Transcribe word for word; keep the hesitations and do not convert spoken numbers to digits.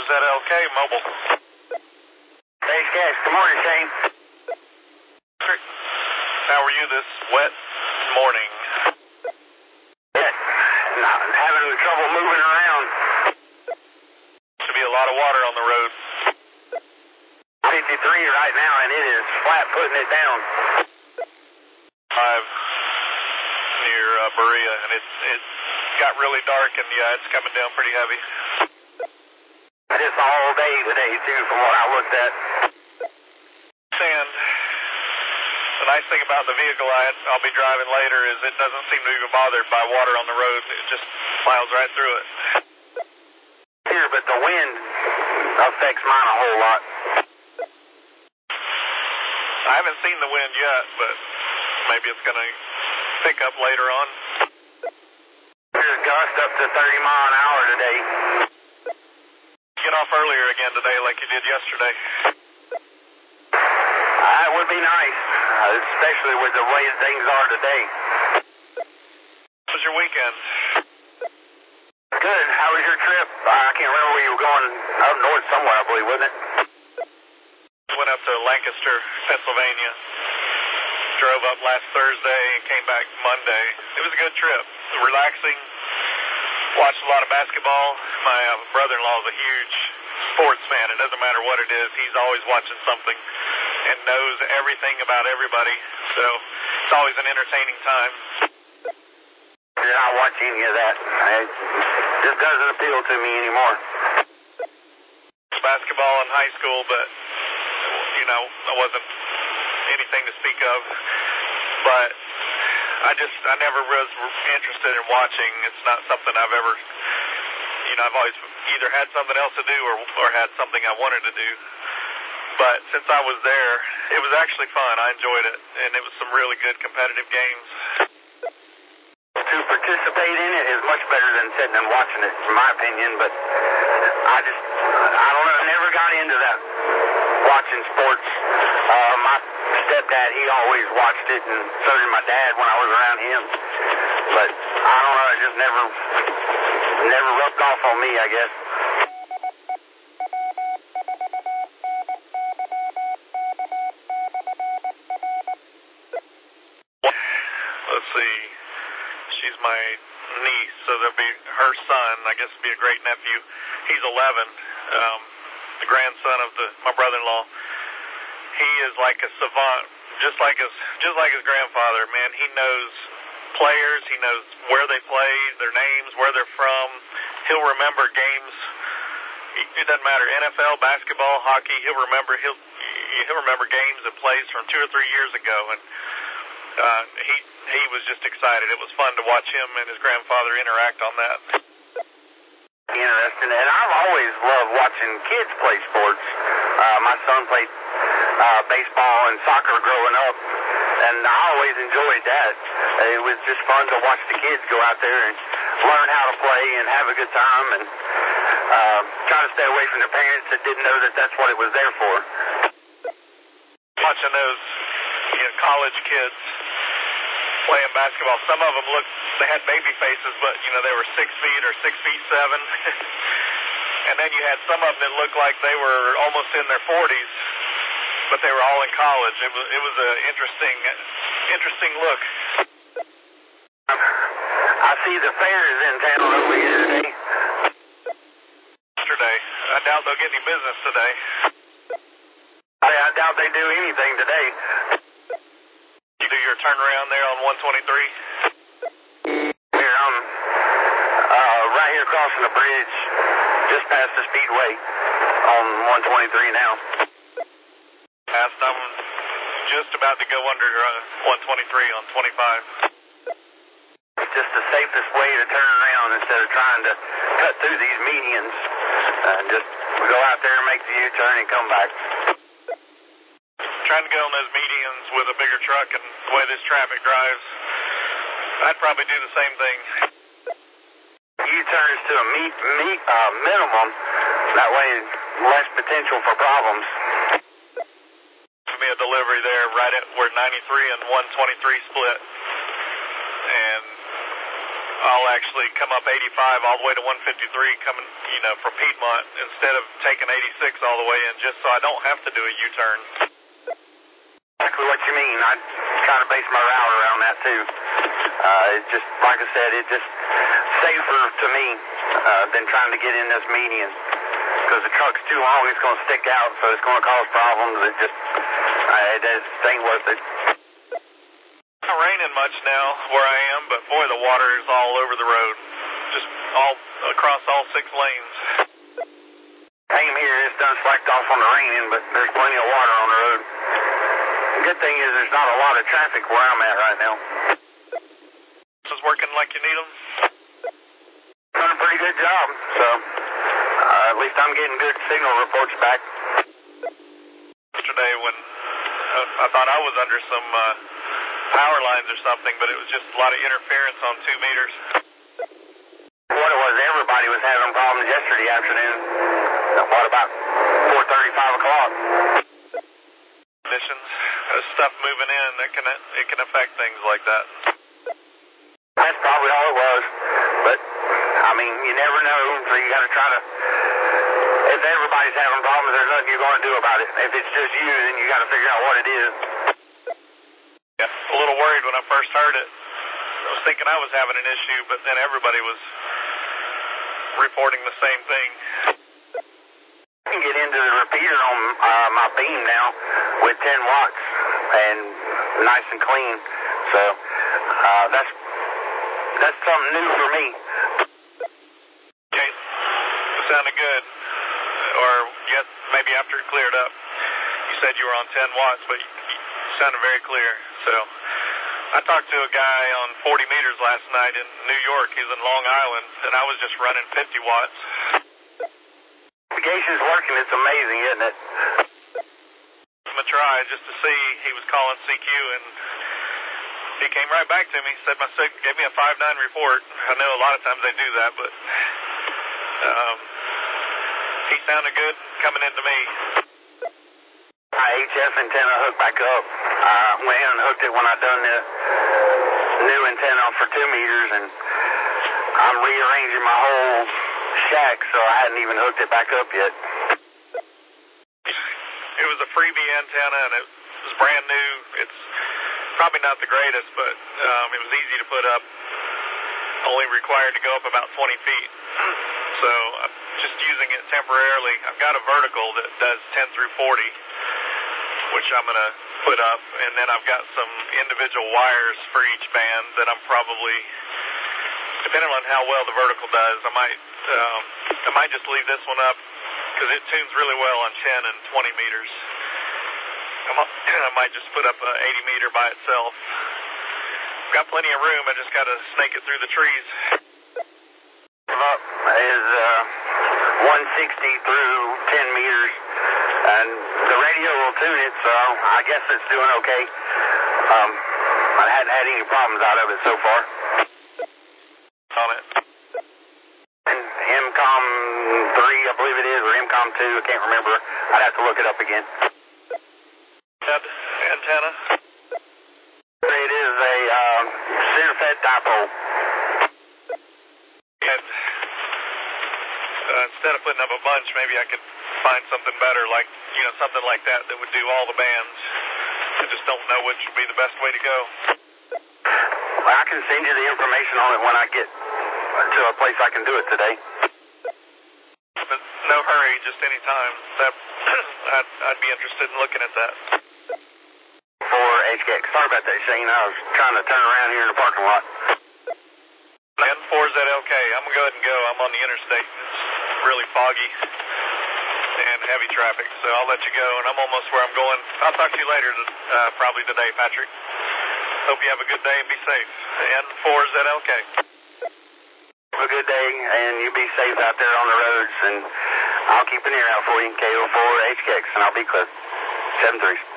Z L K Mobile. Base Cash. Good morning, Shane. How are you this wet morning? Yes. Not having trouble moving around. Should be a lot of water on the road. fifty-three right now, and it is flat putting it down. Five near uh, Berea, and it it got really dark, and yeah, it's coming down pretty heavy. Just all day today, too, from what I looked at. And the nice thing about the vehicle I, I'll be driving later is it doesn't seem to be bothered by water on the road. It just plows right through it. Here, but the wind affects mine a whole lot. I haven't seen the wind yet, but maybe it's going to pick up later on. There's gust up to thirty mile an hour today. Get off earlier again today like you did yesterday. That would be nice, uh, especially with the way things are today. How was your weekend? Good. How was your trip? I can't remember where you were going. Up north somewhere, I believe, wasn't it? Went up to Lancaster, Pennsylvania. Drove up last Thursday and came back Monday. It was a good trip. Relaxing. Watched a lot of basketball. My uh, brother-in-law is a huge sports fan. It doesn't matter what it is. He's always watching something and knows everything about everybody. So it's always an entertaining time. Did not watch any of that. It just doesn't appeal to me anymore. Basketball in high school, but, you know, I wasn't anything to speak of. But I just, I never was interested in watching. It's not something I've ever, you know, I've always either had something else to do or, or had something I wanted to do. But since I was there, it was actually fun. I enjoyed it, and it was some really good competitive games. To participate in it is much better than sitting and watching it, in my opinion, but I just, I don't know, I never got into that, watching sports. Uh, my stepdad, he always watched it, and so did my dad when I was around him. But I don't know, it just never, never rubbed off on me, I guess. Let's see. She's my niece, so there'll be her son. I guess it'll be a great nephew. He's eleven, um, the grandson of the my brother-in-law. He is like a savant, just like his just like his grandfather. Man, he knows players. He knows where they play, their names, where they're from. He'll remember games. It doesn't matter, N F L, basketball, hockey. He'll remember. He'll he'll remember games and plays from two or three years ago, and uh, he he was just excited. It was fun to watch him and his grandfather interact on that. Interesting, and I've always loved watching kids play sports. Uh, my son played uh, baseball and soccer growing up, and I always enjoyed that. It was just fun to watch the kids go out there and learn how to play and have a good time, and uh, try to stay away from the parents that didn't know that that's what it was there for. Watching those, you know, college kids playing basketball, some of them looked, they had baby faces, but, you know, they were six feet or six feet seven. And then you had some of them that looked like they were almost in their forties, but they were all in college. It was it was an interesting, interesting look. I see the fair is in town over here today. Yesterday. I doubt they'll get any business today. I, I doubt they do anything today. You do your turnaround there on one twenty-three? Here, I'm uh, right here crossing the bridge, just past the speedway on one twenty-three now. Past, I'm just about to go under uh, one twenty-three on twenty-five. It's just the safest way to turn around instead of trying to cut through these medians. Uh, just go out there and make the U-turn and come back. Trying to go on those medians with a bigger truck and the way this traffic drives, I'd probably do the same thing. U-turns to a meet, meet, uh, minimum. That way, less potential for problems. Give me a delivery there right at where ninety-three and one twenty-three split. And I'll actually come up eighty-five all the way to one fifty-three coming, you know, from Piedmont instead of taking eighty-six all the way in, just so I don't have to do a U-turn. Exactly what you mean. I kind of base my route around that too. Uh, it's just, like I said, it's just safer to me uh, than trying to get in this median. Because the truck's too long, it's going to stick out, so it's going to cause problems. It just, uh, it just ain't worth it. It's not raining much now where I am, but boy, the water is all over the road. Just all across all six lanes. Same here, it's done slacked off on the raining, but there's plenty of water on the road. The good thing is there's not a lot of traffic where I'm at right now. This is working like you need them? Done a pretty good job, so uh, at least I'm getting good signal reports back. Yesterday when uh, I thought I was under some uh, power lines or something, but it was just a lot of interference on two meters. What it was, everybody was having problems yesterday afternoon. What about four thirty, five o'clock? Conditions, uh, stuff moving in, it can it can affect things like that. That's probably all it was. But I mean, you never know, so you got to try to. If everybody's having problems, there's nothing you're going to do about it. If it's just you, then you got to figure out what it is. Yeah, a little worried when I first heard it. I was thinking I was having an issue, but then everybody was reporting the same thing. I can get into the repeater on uh, my beam now with ten watts and nice and clean. So uh, that's that's something new for me. Okay, it sounded good. Or yes, maybe after it cleared up. You said you were on ten watts, but you sounded very clear. So I talked to a guy on forty meters last night in New York. He's in Long Island, and I was just running fifty watts. Navigation's working. It's amazing, isn't it? I'm going to try just to see. He was calling C Q, and he came right back to me. Said my sig gave me a five nine report. I know a lot of times they do that, but um, he sounded good coming into me. My H F antenna hooked back up. I went in and hooked it when I done the new antenna for two meters, and I'm rearranging my whole shack, so I hadn't even hooked it back up yet. It was a freebie antenna, and it was brand new. It's probably not the greatest, but um, it was easy to put up. Only required to go up about twenty feet. So I'm just using it temporarily. I've got a vertical that does ten through forty, which I'm going to put up, and then I've got some individual wires for each band that I'm probably, depending on how well the vertical does, I might um, I might just leave this one up because it tunes really well on ten and twenty meters. I'm, I might just put up an eighty meter by itself. I've got plenty of room. I just got to snake it through the trees. Up is uh, one sixty through ten meters, and the radio will tune it, so I guess it's doing okay. Um, I hadn't had any problems out of it so far. On it. And M COM three, I believe it is, or M COM two, I can't remember. I'd have to look it up again. That antenna? It is a uh, center-fed dipole. And uh, instead of putting up a bunch, maybe I could find something better, like, you know, something like that that would do all the bands. I just don't know which would be the best way to go. Well, I can send you the information on it when I get to a place I can do it today. But no hurry, just any time. That I'd, I'd be interested in looking at that. For H K X. Sorry about that, Shane. I was trying to turn around here in the parking lot. N four Z L K. I'm going to go ahead and go. I'm on the interstate. It's really foggy and heavy traffic, so I'll let you go, and I'm almost where I'm going. I'll talk to you later, uh, probably today, Patrick. Hope you have a good day and be safe. N four Z L K. Have a good day, and you be safe out there on the roads, and I'll keep an ear out for you, K O four H K X, and I'll be clear. seven three.